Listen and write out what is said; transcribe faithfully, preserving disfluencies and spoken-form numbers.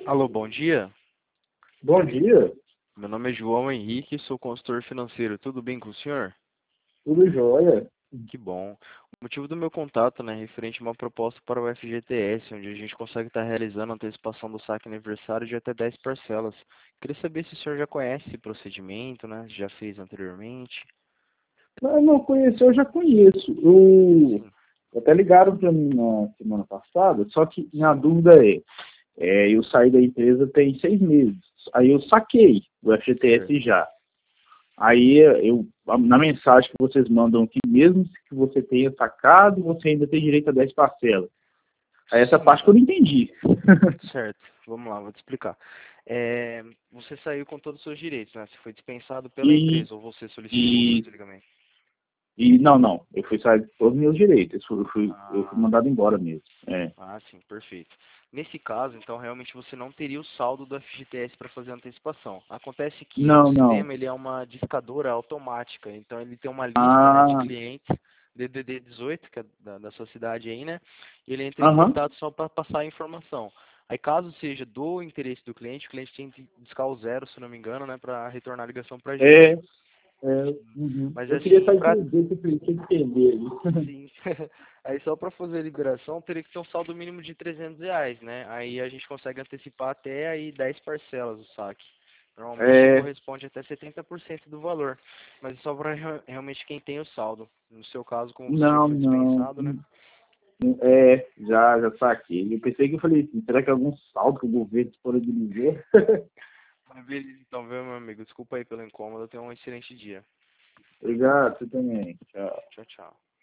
Alô, bom dia. Bom dia, Meu nome é João Henrique, sou consultor financeiro. Tudo bem com o senhor? tudo jóia? Que bom. O motivo do meu contato, né, é referente a uma proposta para o F G T S, onde a gente consegue estar realizando a antecipação do saque aniversário de até dez parcelas. Queria saber se o senhor já conhece esse procedimento, né? Já fez anteriormente. Ah, não conhecer, eu já conheço. Eu Sim, até ligaram para mim na semana passada, só que minha dúvida é, é, eu saí da empresa tem seis meses. Aí eu saquei o F G T S certo. já. Aí eu, na mensagem que vocês mandam aqui, mesmo que você tenha sacado, você ainda tem direito a dez parcelas. Aí essa Sim, parte que eu não entendi. certo. Vamos lá, vou te explicar. É, você saiu com todos os seus direitos, né? Você foi dispensado pela E, empresa ou você solicitou o seu e, desligamento? e não, não, eu fui sair de todos os meus direitos. Eu fui, eu fui, eu fui Ah, mandado embora mesmo. É. Ah, sim, perfeito. Nesse caso, então, realmente você não teria o saldo do F G T S para fazer a antecipação. Acontece que o Não, não. sistema ele é uma discadora automática, então ele tem uma lista, né, de Ah, clientes D D D dezoito, que é da, da sua cidade aí, né? E ele entra em aham. contato só para passar a informação. Aí, caso seja do interesse do cliente, o cliente tem que discar o zero, se não me engano, né, para retornar a ligação para a É, gente. é, uhum. Mas Eu queria assim, só para entender, se eu queria entender ali. Sim. Aí só para fazer a liberação teria que ter um saldo mínimo de trezentos reais, né? Aí a gente consegue antecipar até aí dez parcelas o saque. Normalmente É, corresponde até setenta por cento do valor. Mas é só para realmente quem tem o saldo. No seu caso, como você já não, foi não. dispensado, né? É, já, já saquei. Eu pensei que eu falei assim, será que é algum saldo que o governo disponibilizou? Mas beleza, então, viu, meu amigo? Desculpa aí pelo incômodo. Tenha um excelente dia. Obrigado, você também. Tchau. Tchau, tchau.